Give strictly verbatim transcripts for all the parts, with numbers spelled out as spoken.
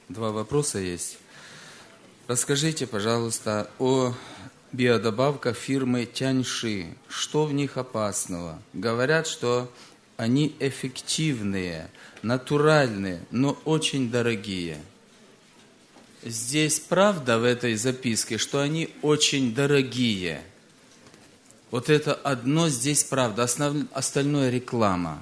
Два вопроса есть. Расскажите, пожалуйста, о биодобавках фирмы Тяньши. Что в них опасного? Говорят, что они эффективные, натуральные, но очень дорогие. Здесь правда в этой записке, что они очень дорогие. Вот это одно здесь правда, основ... остальное реклама.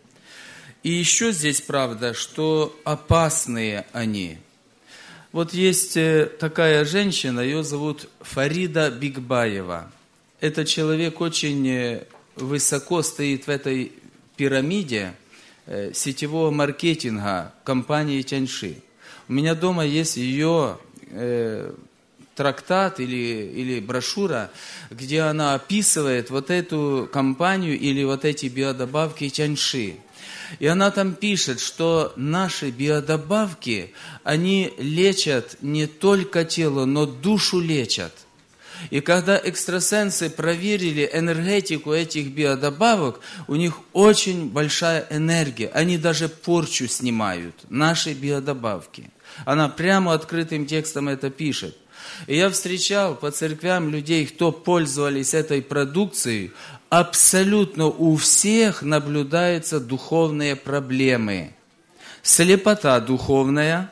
И еще здесь правда, что опасные они. Вот есть такая женщина, ее зовут Фарида Бигбаева. Этот человек очень высоко стоит в этой пирамиде сетевого маркетинга компании Тяньши. У меня дома есть ее э, трактат или, или брошюра, где она описывает вот эту компанию или вот эти биодобавки Тяньши. И она там пишет, что наши биодобавки, они лечат не только тело, но душу лечат. И когда экстрасенсы проверили энергетику этих биодобавок, у них очень большая энергия. Они даже порчу снимают, наши биодобавки. Она прямо открытым текстом это пишет. И я встречал по церквям людей, кто пользовались этой продукцией, абсолютно у всех наблюдаются духовные проблемы. Слепота духовная,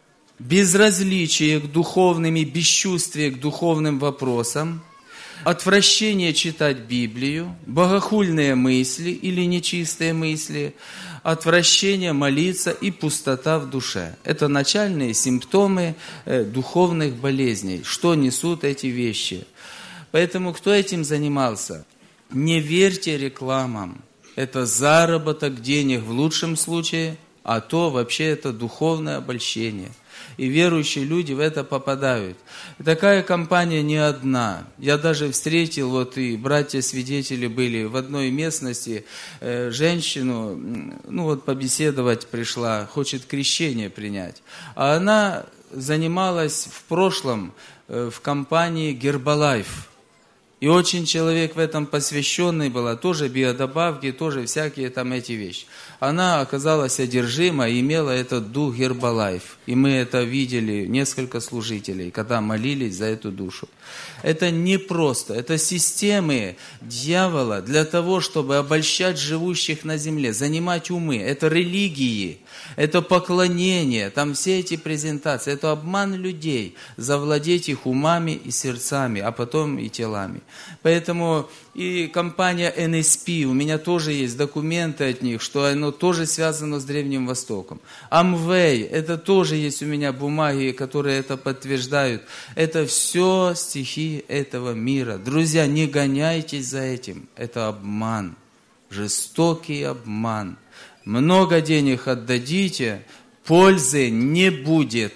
безразличие к духовным и бесчувствие к духовным вопросам, отвращение читать Библию, богохульные мысли или нечистые мысли, отвращение молиться и пустота в душе. Это начальные симптомы э, духовных болезней. Что несут эти вещи? Поэтому кто этим занимался? Не верьте рекламам. Это заработок денег в лучшем случае, а то вообще это духовное обольщение. И верующие люди в это попадают. И такая компания не одна. Я даже встретил, вот и братья-свидетели были в одной местности, э, женщину, ну вот побеседовать пришла, хочет крещение принять. А она занималась в прошлом э, в компании Herbalife. И очень человек в этом посвященный была, тоже биодобавки, тоже всякие там эти вещи. Она оказалась одержима и имела этот дух Herbalife. И мы это видели, несколько служителей, когда молились за эту душу. Это не просто, это системы дьявола для того, чтобы обольщать живущих на земле, занимать умы. Это религии, это поклонение, там все эти презентации, это обман людей, завладеть их умами и сердцами, а потом и телами. Поэтому и компания эн эс пи, у меня тоже есть документы от них, что оно тоже связано с Древним Востоком. Amway, это тоже есть у меня бумаги, которые это подтверждают. Это все стихи этого мира. Друзья, не гоняйтесь за этим. Это обман, жестокий обман. Много денег отдадите, пользы не будет.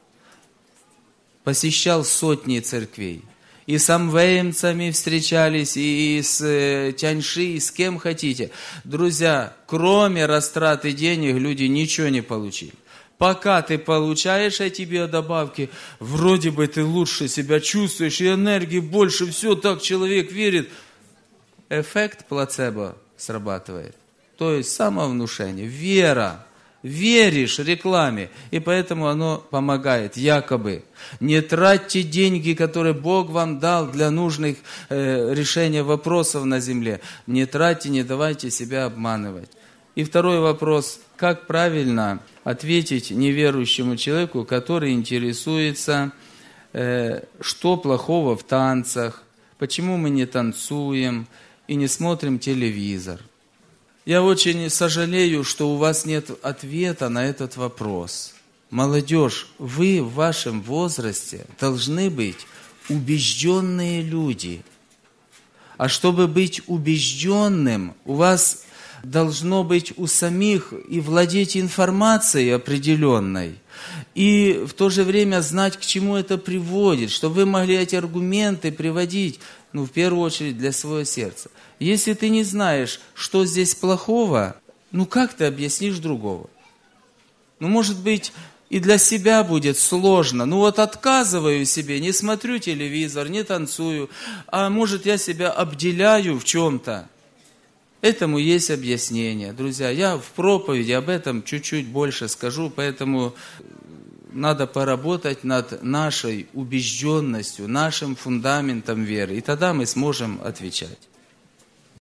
Посещал сотни церквей. И с амвеемцами встречались, и с э, Тяньши, и с кем хотите. Друзья, кроме растраты денег, люди ничего не получили. Пока ты получаешь эти биодобавки, вроде бы ты лучше себя чувствуешь, и энергии больше, все так человек верит. Эффект плацебо срабатывает. То есть самовнушение, вера. Веришь рекламе, и поэтому оно помогает, якобы. Не тратьте деньги, которые Бог вам дал для нужных э, решения вопросов на земле. Не тратьте, не давайте себя обманывать. И второй вопрос. Как правильно ответить неверующему человеку, который интересуется, э, что плохого в танцах, почему мы не танцуем и не смотрим телевизор? Я очень сожалею, что у вас нет ответа на этот вопрос. Молодежь, вы в вашем возрасте должны быть убежденные люди. А чтобы быть убежденным, у вас должно быть у самих и владеть информацией определенной, и в то же время знать, к чему это приводит, чтобы вы могли эти аргументы приводить, ну, в первую очередь, для своего сердца. Если ты не знаешь, что здесь плохого, ну, как ты объяснишь другого? Ну, может быть, и для себя будет сложно. Ну, вот отказываю себе, не смотрю телевизор, не танцую, а может, я себя обделяю в чем-то. Этому есть объяснение. Друзья, я в проповеди об этом чуть-чуть больше скажу, поэтому надо поработать над нашей убежденностью, нашим фундаментом веры. И тогда мы сможем отвечать.